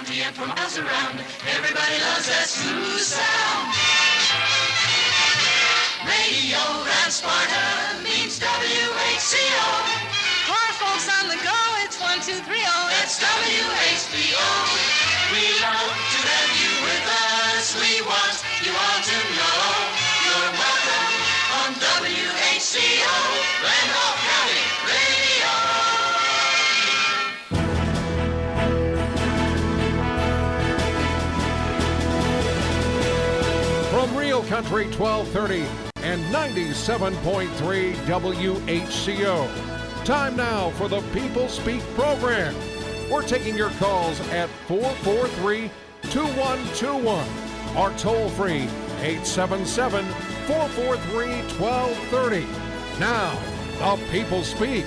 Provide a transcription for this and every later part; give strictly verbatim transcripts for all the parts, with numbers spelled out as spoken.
county and for miles around. Everybody loves that smooth sound. Radio Around Sparta means W H C O. For folks on the go, it's one, two, three, oh. It's W H B O. We love to have you with us. We want you all to know you're welcome on W H C O, Randolph County Radio. From Real Country twelve thirty and ninety-seven point three W H C O. Time now for the People Speak program. We're taking your calls at four four three, two one two one or toll free eight seven seven, four four three, one two three zero. Now, the People Speak.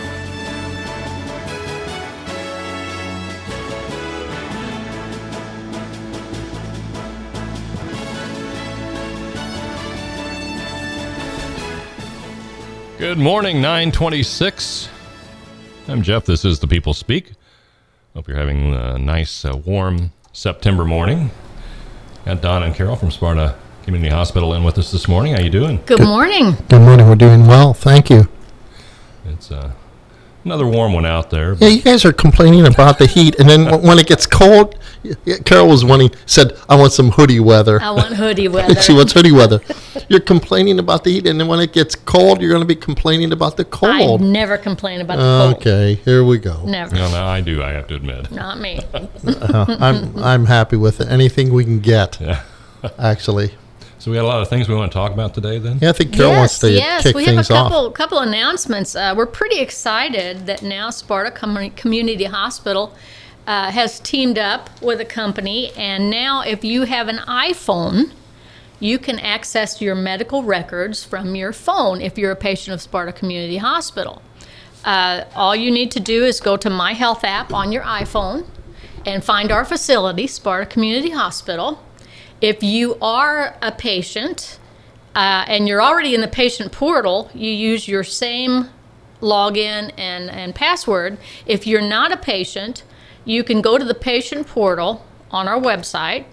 Good morning, nine twenty-six. I'm Jeff. This is the People Speak. Hope you're having a nice, uh, warm September morning. Got Don and Carol from Sparta Community Hospital in with us this morning. How you doing? Good, Good morning. Good morning. We're doing well. Thank you. It's uh, another warm one out there. Yeah, you guys are complaining about the heat, and then when it gets cold, Carol was wanting, said, I want some hoodie weather. I want hoodie weather. She wants hoodie weather. You're complaining about the heat, and then when it gets cold, you're going to be complaining about the cold. I never complain about the cold. Okay, here we go. Never. No, no, I do, I have to admit. Not me. uh, I'm I'm happy with it. Anything we can get, Yeah. actually. So we got a lot of things we want to talk about today, then? Yeah, I think Carol yes, wants to yes. kick we have things a couple off. couple announcements. Uh, we're pretty excited that now Sparta Com- Community Hospital uh, has teamed up with a company, and now if you have an iPhone, you can access your medical records from your phone if you're a patient of Sparta Community Hospital. Uh, all you need to do is go to My Health app on your iPhone and find our facility, Sparta Community Hospital. If you are a patient uh, and you're already in the patient portal, you use your same login and, and password. If you're not a patient, you can go to the patient portal on our website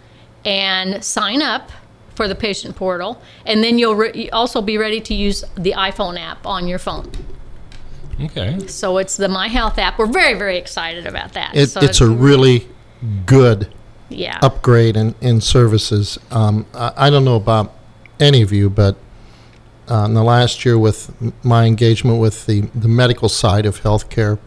and sign up for the patient portal, and then you'll re- also be ready to use the iPhone app on your phone. Okay. So it's the My Health app. We're very, very excited about that. It, so it's a really good yeah. upgrade in, in services. Um, I, I don't know about any of you, but uh, in the last year with m- my engagement with the, the medical side of healthcare,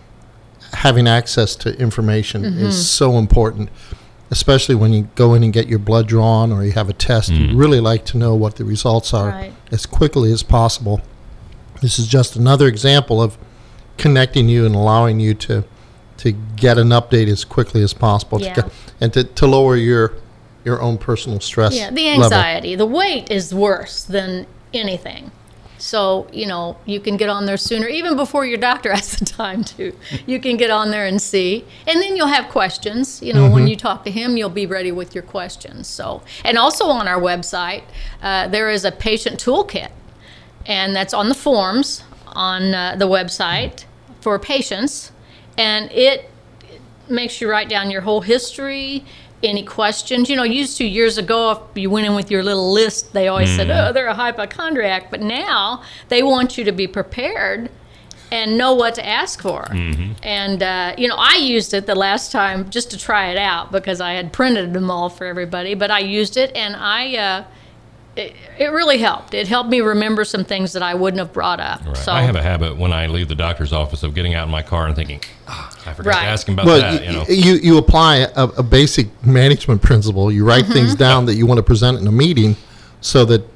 having access to information Mm-hmm. is so important, especially when you go in and get your blood drawn or you have a test. Mm. You really like to know what the results are Right. as quickly as possible. This is just another example of connecting you and allowing you to to get an update as quickly as possible Yeah. to get, and to, to lower your your own personal stress Yeah, the level. anxiety. The wait is worse than anything. So, you know, you can get on there sooner, even before your doctor has the time to. You can get on there and see. And then you'll have questions. You know, Mm-hmm. when you talk to him, you'll be ready with your questions. So, and also on our website, uh, there is a patient toolkit. And that's on the forms on uh, the website for patients. And it makes you write down your whole history, any questions. You know, used to years ago, if you went in with your little list, they always said, oh, they're a hypochondriac. But now they want you to be prepared and know what to ask for. Mm-hmm. And, uh, you know, I used it the last time just to try it out because I had printed them all for everybody. But I used it, and I... Uh, It, it really helped. It helped me remember some things that I wouldn't have brought up. Right. So I have a habit when I leave the doctor's office of getting out in my car and thinking, ah, I forgot Right. to ask him about Well, that. y- You know, you, you apply a, a basic management principle. You write things Mm-hmm. down that you want to present in a meeting so that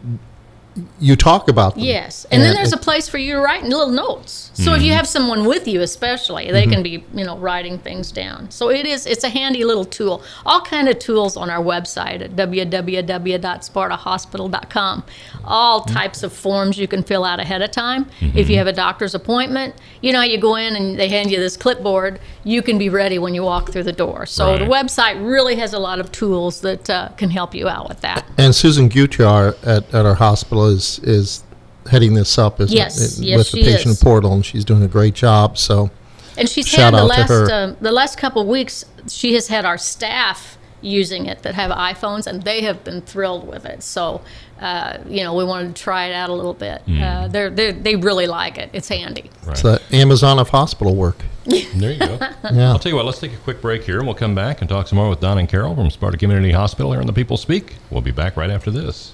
you talk about them. yes, and then there's a place for you to write little notes. So if you have someone with you, especially, they can be you know writing things down. So it is it's a handy little tool. All kind of tools on our website at w w w dot sparta hospital dot com. All types of forms you can fill out ahead of time. If you have a doctor's appointment, you know you go in and they hand you this clipboard. You can be ready when you walk through the door. So the Right. website really has a lot of tools that uh, can help you out with that. And Susan Gutjar at, at our hospital is is heading this up isn't Yes, it, yes, with she the patient is. portal, and she's doing a great job. So And she's Shout had the out to last her. um, the last couple of weeks. She has had our staff using it that have iPhones, and they have been thrilled with it. So, uh, you know, we wanted to try it out a little bit. Uh, they're, they're they really like it. It's handy. Right. It's the Amazon of hospital work. There you go. Yeah. I'll tell you what, let's take a quick break here, and we'll come back and talk some more with Don and Carol from Sparta Community Hospital here on The People Speak. We'll be back right after this.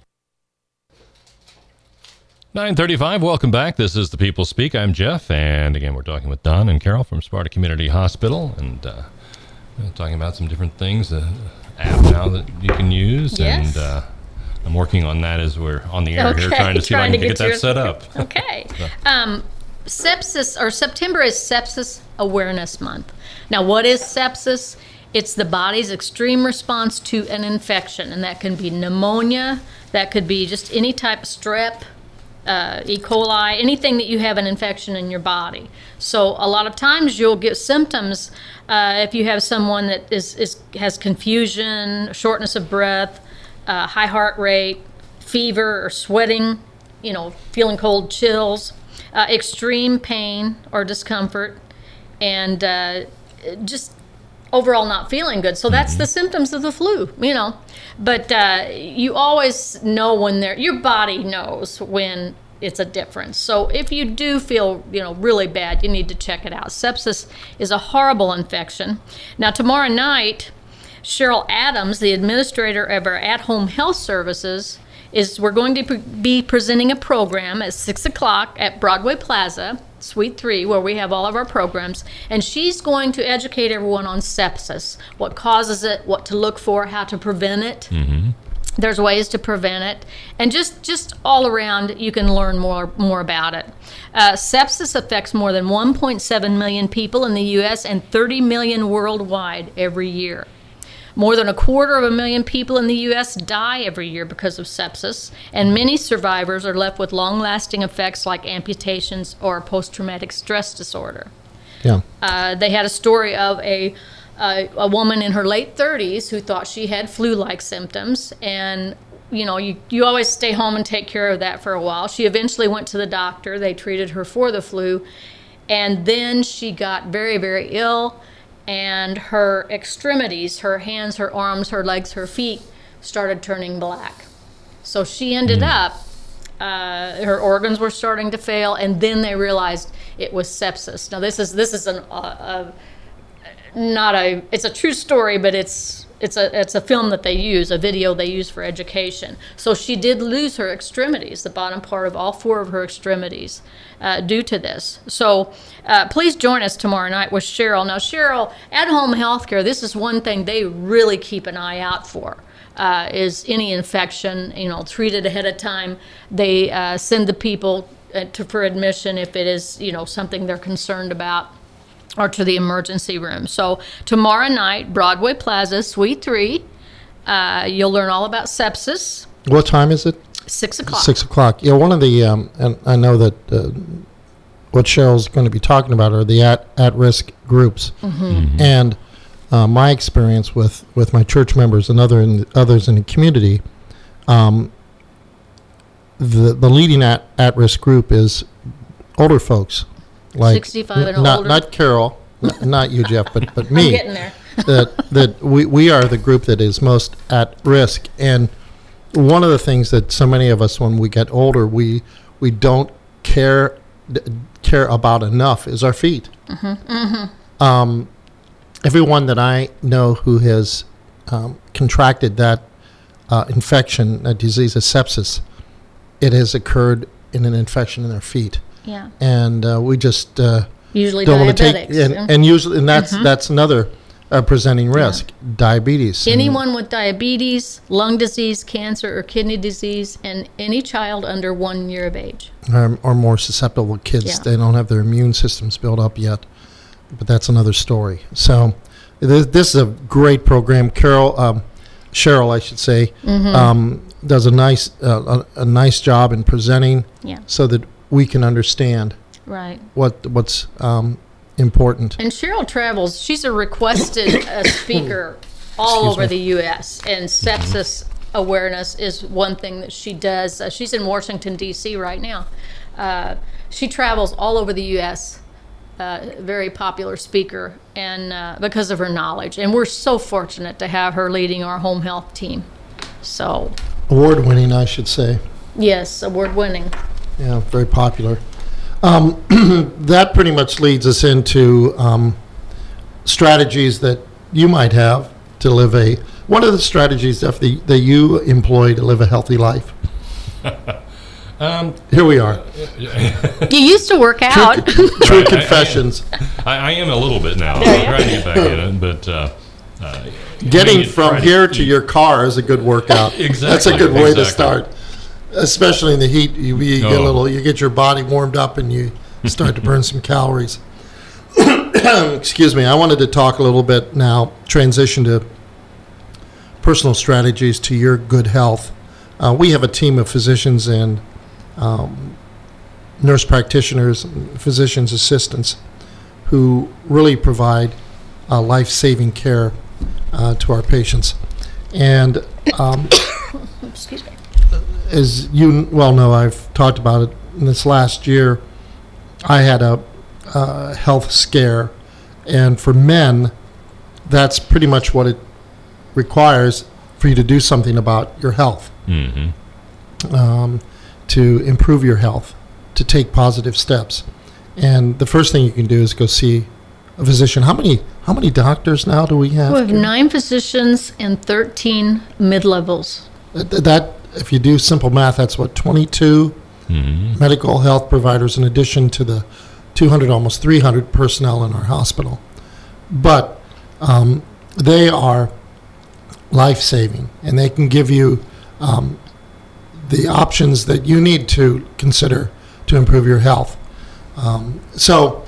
nine thirty-five, welcome back. This is The People Speak. I'm Jeff, and again, we're talking with Don and Carol from Sparta Community Hospital, and uh, we're talking about some different things, the app now that you can use, Yes. and uh, I'm working on that as we're on the air here, Okay, trying to see if I trying can to get, get that yours- set up. Okay. Um, sepsis, or September is Sepsis Awareness Month. Now, what is sepsis? It's the body's extreme response to an infection, and that can be pneumonia, that could be just any type of strep, uh, E. coli, anything that you have an infection in your body. So a lot of times you'll get symptoms uh, if you have someone that is, is has confusion, shortness of breath, uh, high heart rate, fever or sweating, you know, feeling cold chills, uh, extreme pain or discomfort, and uh, just overall not feeling good. So that's the symptoms of the flu, you know. But uh, you always know when they're, your body knows when it's a difference. So if you do feel, you know, really bad, you need to check it out. Sepsis is a horrible infection. Now, tomorrow night, Cheryl Adams, the administrator of our at-home health services, is we're going to pre- be presenting a program at six o'clock at Broadway Plaza, Suite three, where we have all of our programs, and she's going to educate everyone on sepsis, what causes it, what to look for, how to prevent it. Mm-hmm. There's ways to prevent it, and just, just all around you can learn more more about it. Uh, sepsis affects more than one point seven million people in the U S and thirty million worldwide every year. More than a quarter of a million people in the U S die every year because of sepsis, and many survivors are left with long-lasting effects like amputations or post-traumatic stress disorder. Yeah. Uh, they had a story of a uh, a woman in her late thirties who thought she had flu-like symptoms, and you know, you, you always stay home and take care of that for a while. She eventually went to the doctor. They treated her for the flu, and then she got very, very ill, and her extremities, her hands, her arms, her legs, her feet started turning black. So she ended up, uh, her organs were starting to fail, and then they realized it was sepsis. Now this is this is an uh, a, not a it's a true story, but it's it's a it's a film that they use, a video they use for education. So she did lose her extremities, the bottom part of all four of her extremities, uh, due to this. So uh, please join us tomorrow night with Cheryl. Now Cheryl, at-home healthcare, this is one thing they really keep an eye out for. Uh, is any infection, you know, treated ahead of time. They uh, send the people uh, to, for admission if it is, you know, something they're concerned about, or to the emergency room. So tomorrow night, Broadway Plaza, Suite three, uh, you'll learn all about sepsis. What time is it? Six o'clock. Six o'clock. Yeah, one of the, um, and I know that uh, what Cheryl's going to be talking about are the at, at-risk groups. Mm-hmm. And uh, my experience with, with my church members and other in, others in the community, um, the the leading at, at-risk group is older folks. Like sixty-five and not, older. Not Carol, n- not you, Jeff, but, but me. I'm getting there. that that we, we are the group that is most at risk. And one of the things that so many of us, when we get older, we we don't care d- care about enough is our feet. Mm-hmm. Mm-hmm. Um, everyone that I know who has um, contracted that uh, infection, a disease of sepsis, it has occurred in an infection in their feet. Yeah. And uh, we just uh, Usually don't want to diabetics. take and, yeah. and usually and that's Mhm. that's another uh, presenting risk, diabetes. And- Anyone with diabetes, lung disease, cancer, or kidney disease, and any child under one year of age. or, or more susceptible kids. Yeah. They don't have their immune systems built up yet, but that's another story. So this, this is a great program. Carol, um, Cheryl, I should say, Mm-hmm. um, does a nice uh, a, a nice job in presenting, Yeah. so that we can understand Right. what what's um, important. And Cheryl travels. She's a requested uh, speaker all Excuse over me. the U S, and sepsis awareness is one thing that she does. Uh, she's in Washington, D C right now. Uh, she travels all over the U S uh, very popular speaker, and uh, because of her knowledge. And we're so fortunate to have her leading our home health team. So, Award-winning, I should say. yes, award-winning. Yeah, very popular. Um, that pretty much leads us into um, strategies that you might have to live a. What are the strategies that, the, that you employ to live a healthy life? Um, Here we are. You used to work out. True Right, I- confessions. I, I am a little bit now. I'm trying to get back in it, but uh, uh, Getting I mean, from try here to eat. your car is a good workout. Exactly, That's a good way to exactly. start. Especially in the heat, you, you get a Oh. little, you get your body warmed up and you start to burn some calories. Excuse me. I wanted to talk a little bit now, transition to personal strategies to your good health. Uh, we have a team of physicians and um, nurse practitioners, and physicians assistants who really provide uh, life-saving care uh, to our patients. And um, Excuse me. as you well know, I've talked about it in this last year. I had a uh, health scare, and for men, that's pretty much what it requires for you to do something about your health, Mhm. um, to improve your health, to take positive steps. And the first thing you can do is go see a physician. How many how many doctors now do we have? We have nine physicians and thirteen mid-levels. Th- That, if you do simple math, that's what, twenty-two Mhm. medical health providers in addition to the two hundred, almost three hundred personnel in our hospital. But um, they are life-saving, and they can give you um, the options that you need to consider to improve your health. Um, so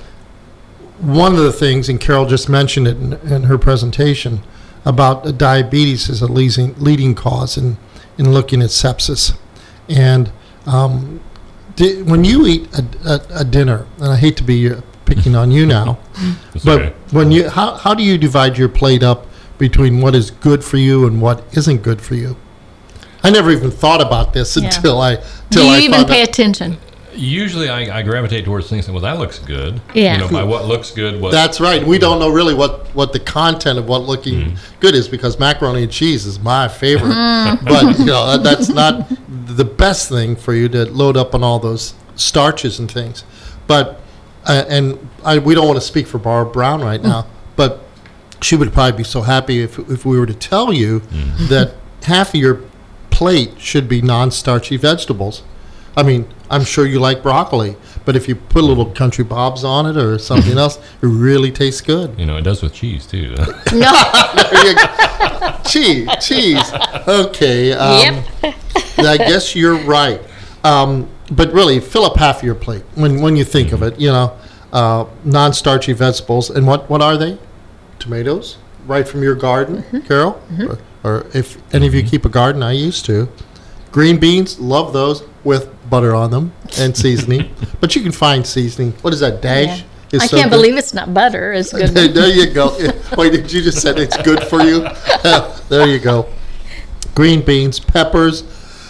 one of the things, and Carol just mentioned it in, in her presentation, about uh, diabetes is a leading, leading cause in, in looking at sepsis. And um, di- when you eat a, a, a dinner, and I hate to be uh, picking on you now, It's but okay. when you how, how do you divide your plate up between what is good for you and what isn't good for you? I never even thought about this Yeah. until I Do till you I even found pay out. attention? Usually, I, I gravitate towards things that, well, that looks good. Yeah. You know, by what looks good, what. That's right. We don't know really what, what the content of what looking good is, because macaroni and cheese is my favorite. But you know that, that's not the best thing for you to load up on all those starches and things. But uh, and I, we don't want to speak for Barbara Brown right now, but she would probably be so happy if if we were to tell you that half of your plate should be non-starchy vegetables. I mean, I'm sure you like broccoli, but if you put a little country bobs on it or something else, it really tastes good. You know, it does with cheese, too. No. There you go. Cheese, cheese. Okay. Um, I guess you're right. Um, but really, fill up half of your plate when when you think of it. You know, uh, non-starchy vegetables, and what what are they? Tomatoes, right from your garden, Carol. Or, or if any of you keep a garden, I used to. Green beans, love those with butter on them and seasoning. But you can find seasoning. What is that, Dash? Yeah. Is I so can't good. believe it's not butter. It's good. There, there you go. Wait, did you just say it's good for you? There you go. Green beans, peppers,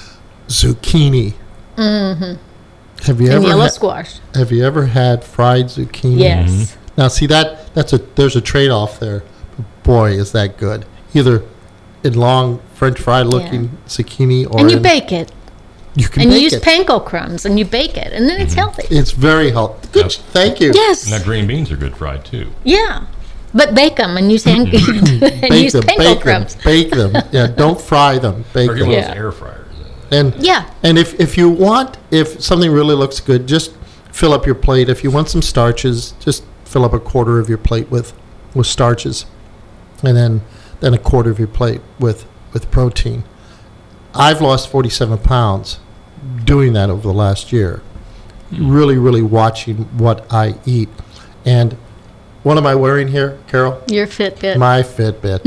zucchini. Mm-hmm. Have you And ever yellow had, squash. have you ever had fried zucchini? Yes. Now see that that's a there's a trade-off there. Boy, is that good. Either in long French fry looking zucchini, or And you in- bake it. You can And you bake use it. panko crumbs and you bake it. And then it's healthy. It's very healthy. Good. Yep. Thank you. Yes. Now, green beans are good fried, too. Yeah. But bake them and use, hand, and Bake use them. panko Bake them. crumbs. Bake them. Yeah. Don't fry them. Bake Or get them. one of Yeah. those air fryers. And Yeah. And if, if you want, if something really looks good, just fill up your plate. If you want some starches, just fill up a quarter of your plate with, with starches, and then then a quarter of your plate with, with protein. I've lost forty-seven pounds doing that over the last year. Really, really watching what I eat. And what am I wearing here, Carol? Your Fitbit. My Fitbit.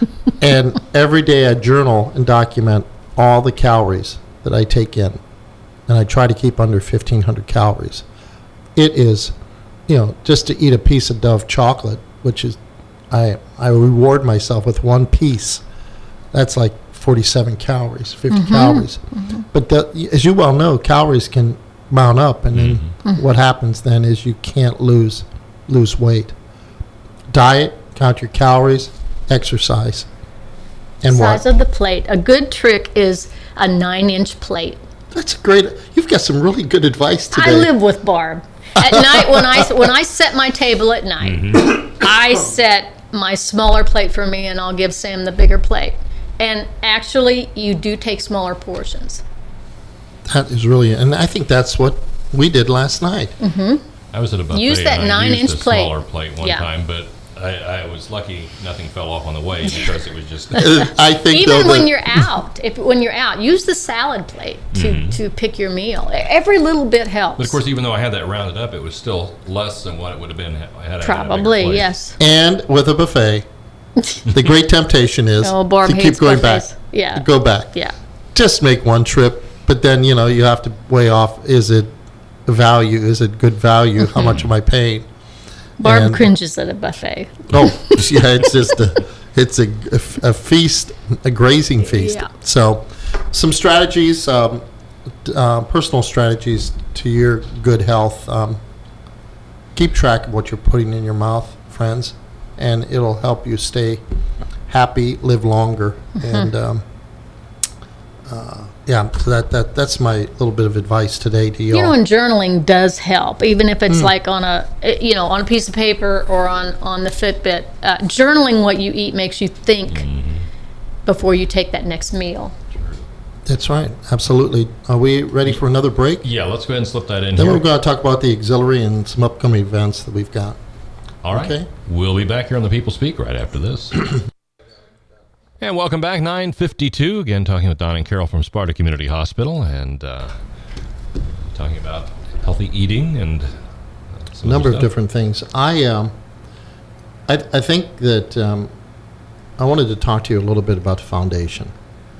And every day I journal and document all the calories that I take in. And I try to keep under fifteen hundred calories. It is, you know, just to eat a piece of Dove chocolate, which is, I I reward myself with one piece. That's like forty-seven calories, fifty calories. But the, as you well know, calories can mount up. And then what happens then is you can't lose lose weight. Diet, count your calories, exercise, and Size what? of the plate. A good trick is a nine-inch plate. That's great. You've got some really good advice today. I live with Barb. At night, when I when I set my table at night, Mm-hmm. I set my smaller plate for me, and I'll give Sam the bigger plate. And actually, you do take smaller portions. That is really, and I think that's what we did last night. I was at a buffet. Use that and I nine-inch used a plate. smaller plate one Yeah. time, but I, I was lucky nothing fell off on the way because it was just. I think Even though when that- you're out, if when you're out, use the salad plate to, to pick your meal. Every little bit helps. But of course, even though I had that rounded up, it was still less than what it would have been had I had a bigger Probably, plate. yes. and with a buffet, the great temptation is Oh, Barb to keep hates going buffets. back. Yeah. Go back. Yeah. Just make one trip, but then, you know, you have to weigh off, is it value? Is it good value? How much am I paying? Barb And- cringes at a buffet. Oh, yeah, it's just a, it's a, a feast, a grazing feast. Yeah. So, some strategies, um, uh, personal strategies to your good health. Um, keep track of what you're putting in your mouth, friends, and it'll help you stay happy, live longer, and um, uh, yeah. So that that that's my little bit of advice today to you. You know, all. and journaling does help, even if Hmm. it's like on a, eh, you know, on a piece of paper or on, on the Fitbit. Uh, journaling what you eat makes you think before you take that next meal. That's right, absolutely. Are we ready for another break? Yeah, let's go ahead and slip that in Then here. we're going to talk about the auxiliary and some upcoming events that we've got. All right. Okay. We'll be back here on the People Speak right after this. And welcome back, nine fifty-two. Again, talking with Don and Carol from Sparta Community Hospital and uh, talking about healthy eating and uh, A some number other of stuff. different things. I, um, I, I think that um, I wanted to talk to you a little bit about the foundation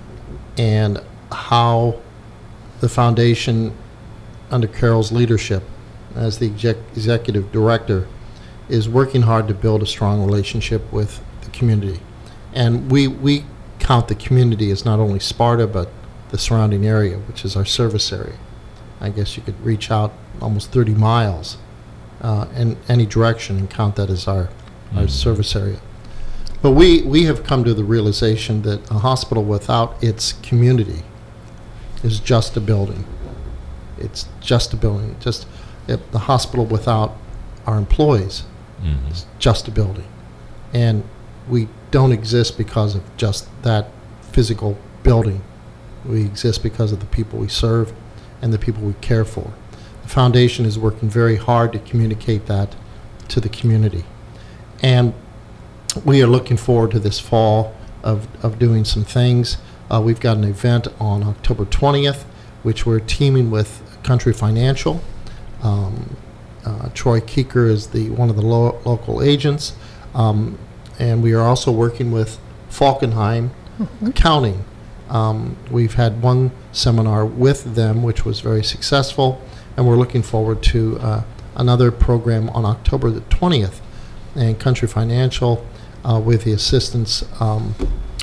and how the foundation, under Carol's leadership as the exec- executive director, is working hard to build a strong relationship with the community. And we, we count the community as not only Sparta, but the surrounding area, which is our service area. I guess you could reach out almost thirty miles uh, in any direction and count that as our, our service area. But we, we have come to the realization that a hospital without its community is just a building. It's just a building. Just if the hospital without our employees Mhm. is just a building. And we don't exist because of just that physical building. We exist because of the people we serve and the people we care for. The foundation is working very hard to communicate that to the community. And we are looking forward to this fall of, of doing some things. Uh, we've got an event on October twentieth, which we're teaming with Country Financial. Um, uh, Troy Keeker is the one of the lo- local agents. Um, and we are also working with Falkenheim Accounting. Um, we've had one seminar with them, which was very successful, and we're looking forward to uh, another program on October the twentieth. And Country Financial, uh, with the assistance um,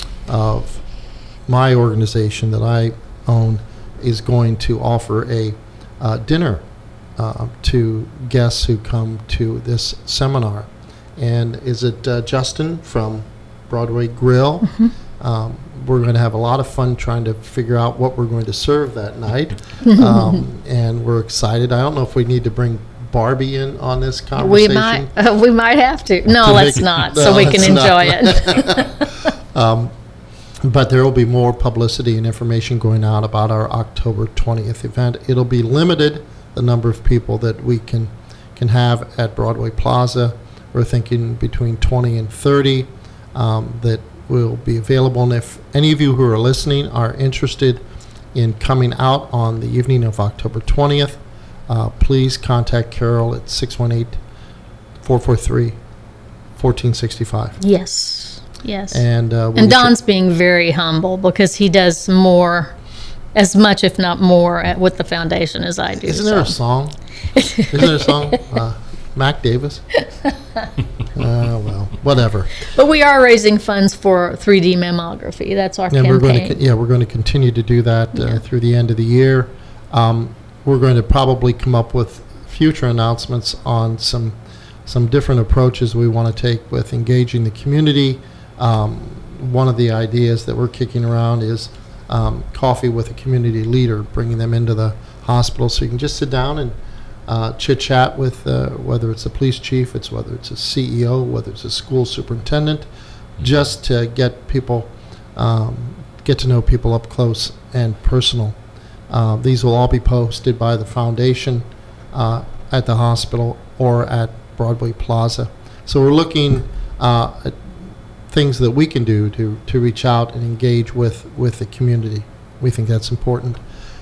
of my organization that I own, is going to offer a uh, dinner uh, to guests who come to this seminar. And is it uh, Justin from Broadway Grill? Um, we're going to have a lot of fun trying to figure out what we're going to serve that night. um, and we're excited. I don't know if we need to bring Barbie in on this We conversation. might, uh, we might have to. No, To let's make it- not, no, so we can let's not. enjoy it. But there will be more publicity and information going out about our October twentieth event. It'll be limited, the number of people that we can can have at Broadway Plaza. We're thinking between twenty and thirty um, that will be available. And if any of you who are listening are interested in coming out on the evening of October twentieth, uh, please contact Carol at six one eight, four four three, one four six five. Yes, yes. And, uh, we And wish you- Don's being very humble because he does more, as much if not more, at, with the foundation as I do. Isn't there a so. song? Isn't there a song? Uh, Mac Davis? Uh, well, whatever. But we are raising funds for three D mammography. That's our And we're going campaign. to, yeah, we're going to continue to do that uh, Yeah. through the end of the year. Um, we're going to probably come up with future announcements on some some different approaches we want to take with engaging the community. Um, one of the ideas that we're kicking around is um, coffee with a community leader, bringing them into the hospital so you can just sit down and uh, chit-chat with uh, whether it's a police chief, it's whether it's a C E O, whether it's a school superintendent, just to get people, um, get to know people up close and personal. Uh, these will all be posted by the foundation uh, at the hospital or at Broadway Plaza. So we're looking uh, at things that we can do to, to reach out and engage with, with the community. We think that's important.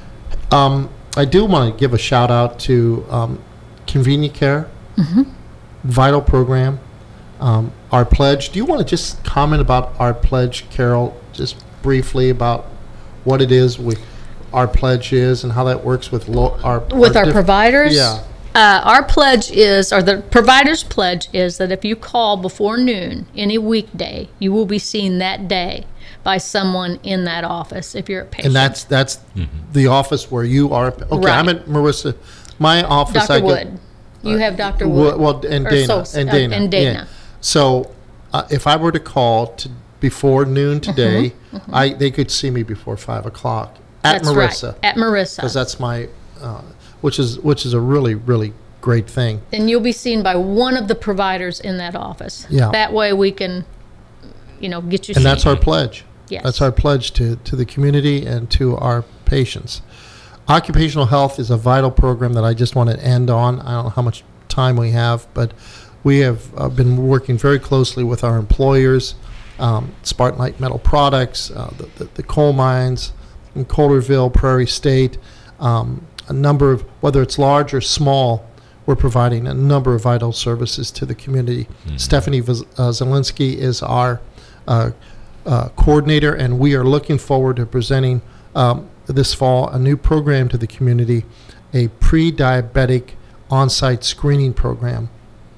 Um, I do want to give a shout out to um, Convenient Care, Mm-hmm. vital program, um, our pledge. Do you want to just comment about our pledge, Carol, just briefly about what it is we, our pledge is and how that works with lo- our With our diff- providers? Yeah. Uh, our pledge is, or the provider's pledge is that if you call before noon any weekday, you will be seen that day by someone in that office if you're a patient. And that's that's the office where you are. Okay, Right. I'm at Marissa. My office. Doctor I go- Wood. You have Doctor Well, Wood. well, and Or Dana, so- and uh, Dana, and yeah. Dana. So, uh, if I were to call to before noon today, Mm-hmm, I they could see me before five o'clock at That's Marissa, right. At Marissa. because that's my, uh, which is which is a really really great thing. And you'll be seen by one of the providers in that office. Yeah. That way we can, you know, get you And seen. that's our pledge. Yes. That's our pledge to, to the community and to our patients. Occupational health is a vital program that I just want to end on. I don't know how much time we have, but we have uh, been working very closely with our employers, um, Spartanite Metal Products, uh, the, the, the coal mines in Colderville, Prairie State, um, a number of, whether it's large or small, we're providing a number of vital services to the community. Stephanie Vaz- uh, Zielinski is our uh, uh, coordinator, and we are looking forward to presenting um, this fall a new program to the community, a pre-diabetic on-site screening program.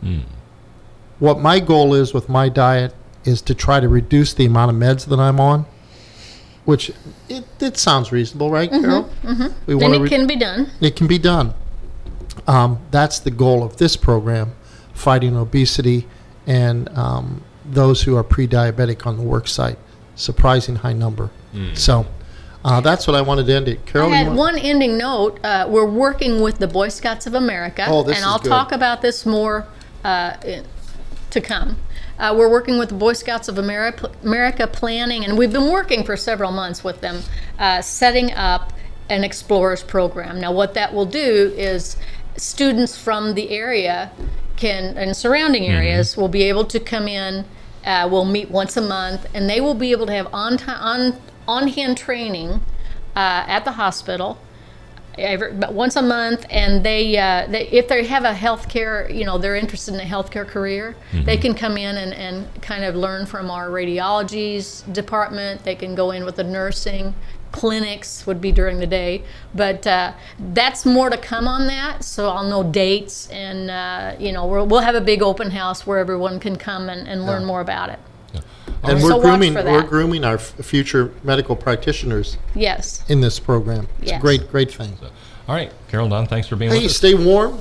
What my goal is with my diet is to try to reduce the amount of meds that I'm on, which it, it sounds reasonable, right, Carol? We And wanna it re- can be done. it can be done. Um, that's the goal of this program, fighting obesity and um, those who are pre-diabetic on the work site. Surprising high number. So uh, that's what I wanted to end it. Carol, I you had want- one ending note. Uh, we're working with the Boy Scouts of America, Oh, this and is I'll good. talk about this more uh, in- to come. Uh, we're working with the Boy Scouts of America, America planning, and we've been working for several months with them, uh, setting up an Explorers program. Now, what that will do is students from the area can and surrounding areas will be able to come in. Uh, we'll meet once a month, and they will be able to have on ti on on hand training uh, at the hospital every, but once a month. And they, uh, they, if they have a healthcare, you know, they're interested in a healthcare career, they can come in and, and kind of learn from our radiology's department. They can go in with the nursing. Clinics would be during the day, but uh, that's more to come on that. So I'll know dates, and uh, you know we'll, we'll have a big open house where everyone can come and, and learn more about it. and so we're watch grooming for we're that. grooming our f- future medical practitioners Yes. in this program. It's a Yes. great great thing. All right, Carol, Don, thanks for being Hey, with us. stay warm.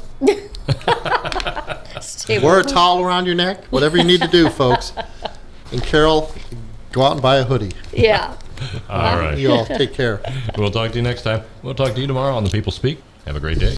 Stay Wear a with- towel around your neck. Whatever you need to do, folks. And Carol, go out and buy a hoodie. Yeah. All right. You all take care. We'll talk to you next time. We'll talk to you tomorrow on The People Speak. Have a great day.